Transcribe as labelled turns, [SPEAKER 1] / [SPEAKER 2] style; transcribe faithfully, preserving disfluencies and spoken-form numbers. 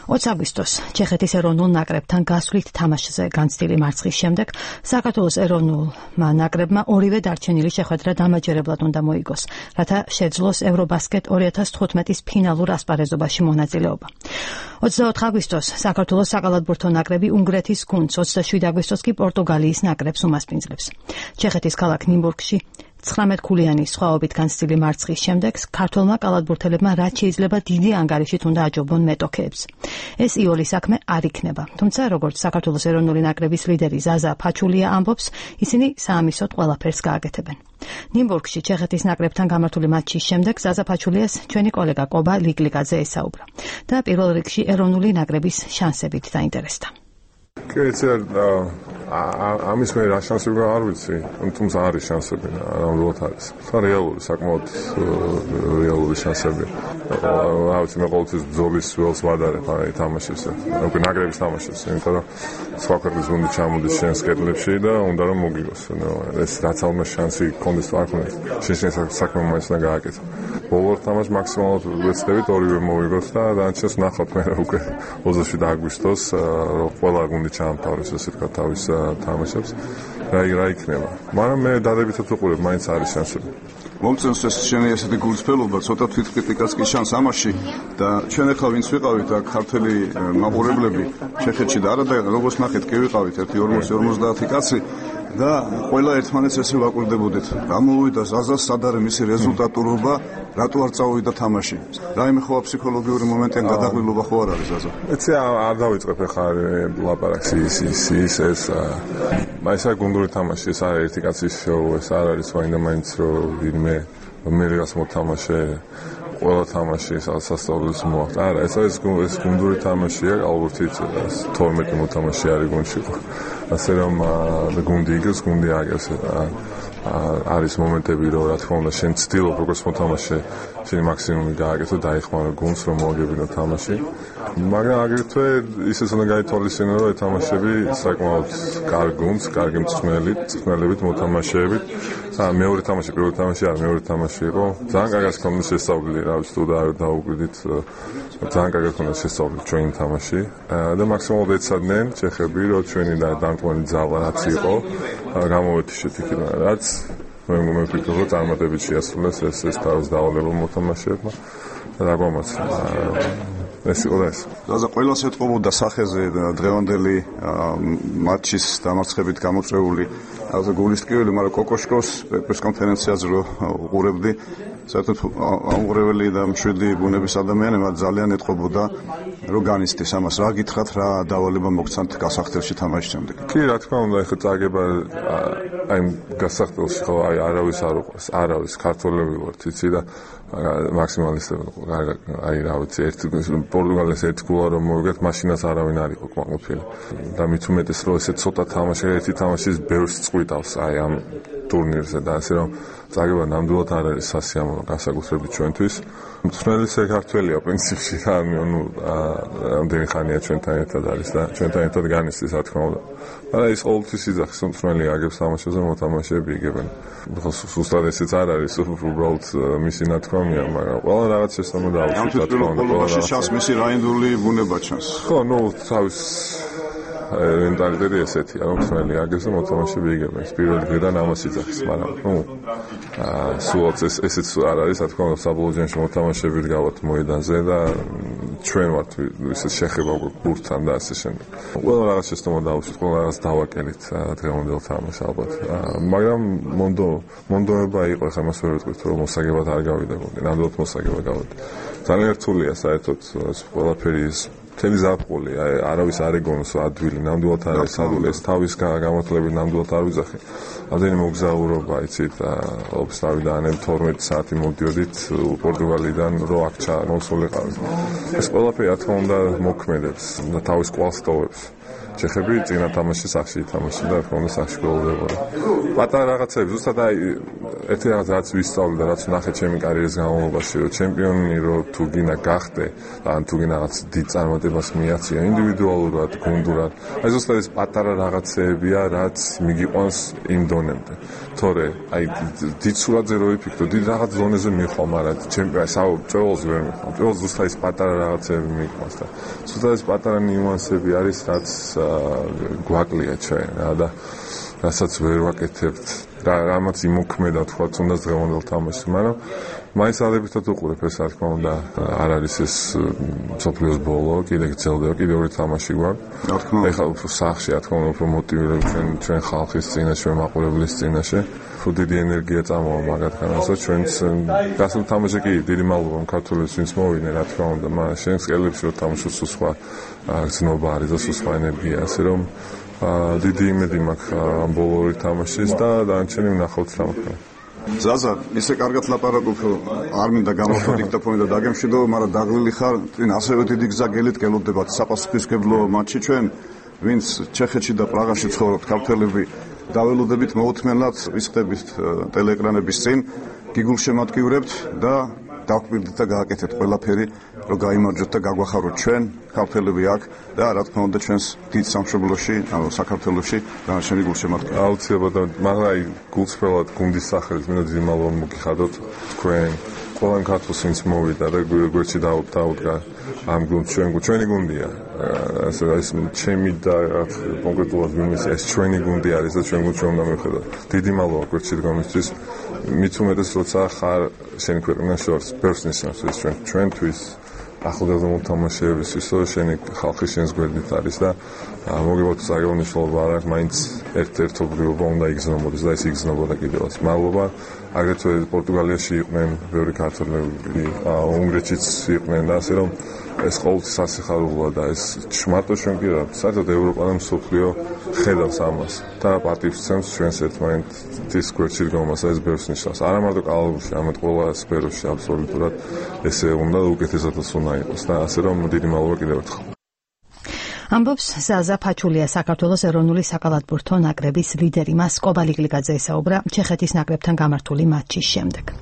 [SPEAKER 1] ოცი აგვისტოს ჩეხეთის ეროვნულ ნაკრებთან გასვლით თამაშზე განცდილი მარცხის შემდეგ საქართველოს ეროვნულმა ნაკრებმა ორივე დარჩენილი შეხვედრა დამაჯერებლად უნდა მოიგოს, რათა შეძლოს ევრობასკეტ ორი ათას თხუთმეტის ფინალურ ასპარეზობაში მონაწილეობა. ოცდაოთხი აგვისტოს საქართველოს საკალათბურთო ნაკრები უნგრეთის გუნდს, ოცდაშვიდი აგვისტოს კი პორტუგალიის ნაკრებს უმასპინძლებს. ჩეხეთის ქალაქ ნიმბურგში ცხრამეტქულიანი სხვაობით განცდილი მარცხის შემდეგ ქართველმა კალათბურთელებმა რაც შეიძლება დიდი ანგარიშით უნდა აჯობონ მეტოქეებს. ეს იოლი საქმე არ იქნება. თუმცა როგორც საქართველოს ეროვნული ნაკრების ლიდერი ზაზა ფაჩულია ამბობს, ისინი საამისოდ ყველაფერს გააკეთებენ. ნიმბურგში ჩეხეთის ნაკრებთან გამართული მატჩის შემდეგ ზაზა ფაჩულიას ჩვენი კოლეგა კობა ლიკლიკაძე ესაუბრა და პირველ რიგში ეროვნული ნაკრების შანსებით დაინტერესდა.
[SPEAKER 2] კეცერ ამის მე რა შანსები არ ვიცი, თუმცა არის შანსები, ნამდვილად არის. ხა რეალური, საკმაოდ რეალური შანსები. რა ვიცი, მე ყოველთვის ბრძოლის ველს ვადარებ აი თამაშებზე. უკვე ნაკრების თამაშებზე, იმიტომ რომ სხვა ქვეყნის გუნდი ჩამოდის შენს კედლებში და უნდა რომ მოგიგოს. ეს რაც ალბათ შანსი გქონდეს თუ არ გქონდეს, შენ საქმე მაინც უნდა გააკეთო. ბოლო თამაშს მაქსიმალურად ვეცდებით ორივე მოვიგოთ და დანარჩენს ნახავთ მე უკვე ოცდაშვიდი აგვისტოს ყველა გუნდი ჩაამთავრებს ესე ვთქვათ თავის თამაშებს რა რა იქნება. მაგრამ მე დადებითად ვუყურებ, მაინც არის შანსები.
[SPEAKER 3] მომწონს ეს შენი ესეთი გულწრფელობა, ცოტა თვითკრიტიკაც კი შანს ამაში და ჩვენ ახლა ვინც ვიყავით აქ ქართველი მაყურებლები ჩეხეთში და არა და როგორც ნახეთ კი ვიყავით ერთი ორმოცი ორმოცდაათი კაცი და ყველა ერთმანეთს ესე ვაკვირდებოდით. გამოვიდა ზაზას სად არის მისი რეზულტატურობა, რატო არ წავიდა თამაში. რაიმე ხო ფსიქოლოგიური მომენტი ან გადაყრილობა ხო არ არის ზაზა?
[SPEAKER 2] ეცე არ დავიწყებ ახლა ლაპარაკს ის ის ის ეს მაისა გუნდური თამაში, ეს არის ერთი კაცის შოუ, ეს არ არის ვაინდა მაინც რომ ვინმე მე რას მოთამაშე ყველა თამაში სასწაულს მოახდა. არა, ეს არის ეს გუნდური თამაშია, ალბათ იცით, თორმეტი მოთამაშე არის გუნდში. ასე რომ გუნდი იგებს, გუნდი აგებს. არის მომენტები, რომ რა თქმა უნდა შენ ცდილობ როგორც მოთამაშე შენი მაქსიმუმი გააკეთო, დაეხმარო გუნდს, რომ მოაგებინო თამაში. მაგრამ აგრეთვე ისიც უნდა გაითვალისწინო, რომ თამაშები საკმაოდ კარგ გუნდს, კარგი მწვრთნელით, მწვრთნელებით, მოთამაშეებით. მეორე თამაში, პირველი თამაში არ, მეორე თამაში იყო. ძალიან კარგად ჰქონდა შესწავლილი, რა ვიცი, თუ დაუკვირდით, ძალიან კარგად ჰქონდა შესწავლილი ჩვენი თამაში და მაქსიმალურად ეცადნენ ჩეხები, რომ ჩვენი დამტვენი ძალა რაც იყო, გამოვეთიშეთ იქიდან, რაც მე მოვიფიქრე, რომ წარმატებით შეასრულეს ეს ეს თავის დავალებულ მოთამაშეებმა და რა გვამოწმა. ეს იყო ეს.
[SPEAKER 3] ზაზა ყველას ეთყობოდა სახეზე დღევანდელი მატჩის დამარცხებით გამოწვეული ასე გულისტკივილი, მაგრამ კოკოშკოს პრესკონფერენციაზე რო უყურებდი, საერთოდ აუღრებელი და მშვიდი ბუნების ადამიანი, მაგრამ ძალიან ეთყობოდა რომ განიცდის ამას. რა გითხრათ, რა დავალება მოგცანთ გასახდელში თამაშის შემდეგ?
[SPEAKER 2] კი, რა თქმა უნდა, ეხლა წაგება აი გასახდელში ხო აი არავის არ უყვარს, არავის ქართველები ვართ, იცი და მაქსიმალისტები აი რა ვიცი, ერთი პორტუგალიის ერთი გოლა რომ მოვიგეთ, მაშინაც არავინ არ იყო კმაყოფილი. და მით უმეტეს რომ ესე ცოტა თამაში, ერთი თამაშის ბევრს წყვიტავს აი ამ ტურნირზე და ასე რომ წაგება ნამდვილად არ არის სასიამოვნო განსაკუთრებით ჩვენთვის. მწვრთნელის ქართველია პრინციპში და ანუ ამდენი ხანია ჩვენთან ერთად არის და ჩვენთან ერთად განიცდის რა თქმა უნდა. მაგრამ ის ყოველთვის იძახის მწვრთნელი აგებს თამაშებზე, მოთამაშეები იგებენ. სუსტად ესეც არ არის, უბრალოდ მისი ნათქვამია, მაგრამ ყველა რაღაც შესაძლოა დაუშვით რა თქმა უნდა.
[SPEAKER 3] ყველა შანსი მისი რაინდული ბუნება ჩანს.
[SPEAKER 2] ხო, ნუ თავის მენტალიტეტი ესეთია, რომ მწვრთნელი აგებს და მოთამაშეები იგებენ. ეს პირველ დღიდან ამას იძახის, მაგრამ ნუ სულაც ეს ესეც არ არის, რა თქმა უნდა, საბოლოო ჯამში მოთამაშეები დგავთ მოედანზე და ჩვენ ვართ ისე შეხება გურთთან და ასე შემდეგ. ყველა რაღაც შესაძლოა დაუშვით, ყველა რაღაც დავაკელით დღევანდელ თამაშს ალბათ. მაგრამ მონდო მონდოება იყო, ახლა მას ვერ ვიტყვით, რომ მოსაგებად არ გავიდა გუნდი, ნამდვილად მოსაგება გავიდა. ძალიან რთულია საერთოდ ყველაფერი ეს მთელი ზაფხული, არავის არ ეგონოს ადვილი, ნამდვილად არ არის ადვილი, ეს თავის გამართლებით ნამდვილად არ ვიძახი. ამდენი მოგზაურობა, იცით, ოფსტავიდან თორმეტი საათი მოვდიოდით პორტუგალიიდან, რო აქ ჩამოსულიყავით. ეს ყველაფერი რა თქმა უნდა მოქმედებს და თავის კვალს ტოვებს. ჩეხები წინა თამაში სახში ითამაშა და თქო უნდა სახში გოლდებოდა. პატარა რაღაცები, ზუსტად აი ერთი რაღაც რაც ვისწავლე და რაც ნახე ჩემი კარიერის განმავლობაში, რომ ჩემპიონი რო თუ გინდა გახდე, ან თუ გინდა რაღაც დიდ წარმატებას მიაღწია ინდივიდუალურად, გუნდურად, აი ზუსტად ეს პატარა რაღაცებია, რაც მიგიყვანს იმ დონემდე. თორე აი დიდ სურათზე რო ვიფიქრო, დიდ რაღაც ზონეზე მიხვალ, მაგრამ ჩემპიონი საერთოდ ვერ მიხვალ. პირველ ზუსტად ეს პატარა რაღაცები მიგიყვანს და ზუსტად ეს პატარა ნიუანსები არის, რაც გვაკლია ჩვენ რა და რასაც ვერ ვაკეთებთ. რა რამაც იმოქმედა თქვა თუნდაც დღევანდელ თამაშში, მაგრამ მაინც ალებითად უყურებ ეს რა თქმა უნდა არ არის ეს მსოფლიოს ბოლო, კიდე გრძელდება, კიდე ორი თამაში გვაქვს.
[SPEAKER 3] რა თქმა უნდა,
[SPEAKER 2] ეხლა უფრო სახში რა თქმა უნდა უფრო მოტივირებ ჩვენ ჩვენ ხალხის წინაშე, მაყურებლის წინაშე. უფრო დიდი ენერგია წამოვა მაგათგანაც, ჩვენც გასულ თამაში კი დიდი მადლობა ქართველებს ვინც მოვიდნენ რა თქმა უნდა, მაგრამ შენს კელებში რო თამაშობს სულ სხვა გზნობა არის და სულ სხვა ენერგია, ასე რომ დიდი იმედი მაქვს ამ ბოლო ორი თამაშის და დანარჩენი ვნახავთ თამაში.
[SPEAKER 3] ზაზა, ისე კარგად ლაპარაკობ, არ მინდა გამოვხო დიქტოფონი და დაგემშვიდო, მაგრამ დაღლილი ხარ, წინ ასევე დიდი გზა გელით გელოდებათ საპასუხისმგებლო მატჩი ჩვენ, ვინც ჩეხეთში და პრაღაში ცხოვრობთ ქართველები, დაველოდებით მოუთმენლად ვისხდებით ტელეეკრანების წინ, გიგულშემატკივრებთ და დავკვირდით და გააკეთეთ ყველაფერი, რომ გაიმარჯვოთ და გაგვახაროთ ჩვენ ქართველები აქ და რა თქმა უნდა ჩვენს დიდ სამშობლოში, ანუ საქართველოში დანარჩენი გულშემატკივრი.
[SPEAKER 2] აუცილებლად, მაგრამ აი გულწრფელად გუნდის სახელით მინდა დიდი მადლობა მოგიხადოთ თქვენ ყველა ქართველს ვინც მოვიდა და გვერდში დაუდგა ამ გუნდს, ჩვენ ჩვენი გუნდია. ასე ეს ჩემი და კონკრეტულად ვინმეს ეს ჩვენი გუნდი არის და ჩვენ გუნდში უნდა მივხედოთ. დიდი მადლობა გვერდში დგომისთვის. მით უმეტეს როცა ხარ შენ ქვეყნის შორს ბევრს ნიშნავს ეს ჩვენ ჩვენთვის ახალგაზრდა მოთამაშეებისთვის, რომ შენი ხალხი შენს გვერდით არის და მოგებოთ საგებო მნიშვნელობა არ აქვს, მაინც ერთ-ერთობრივობა უნდა იგრძნობოდეს და ეს იგრძნობოდა კიდევაც. მადლობა. აგრეთვე პორტუგალიაში იყვნენ ბევრი ქართველები, უნგრეთშიც იყვნენ და ასე რომ ეს ყოველთვის ასიხარულოა და ეს ჩმარტო ჩვენ კი რა, საერთოდ ევროპა და მსოფლიო ხედავს ამას და პატივსცემს ჩვენს ერთმანეთის გვერდში დგომას, ეს ბევრს ნიშნავს. არა მარტო კალათბურთში, არამედ ყველა სფეროში აბსოლუტურად ესე უნდა და უკეთესადაც უნდა იყოს და ასე რომ დიდი მადლობა კიდევ ერთხელ.
[SPEAKER 1] ამბობს ზაზა ფაჩულია, საქართველოს ეროვნული საკალათბურთო ნაკრების ლიდერი. მას კობა ლიკლიკაძე ესაუბრა ჩეხეთის ნაკრებთან გამართული მატჩის შემდეგ.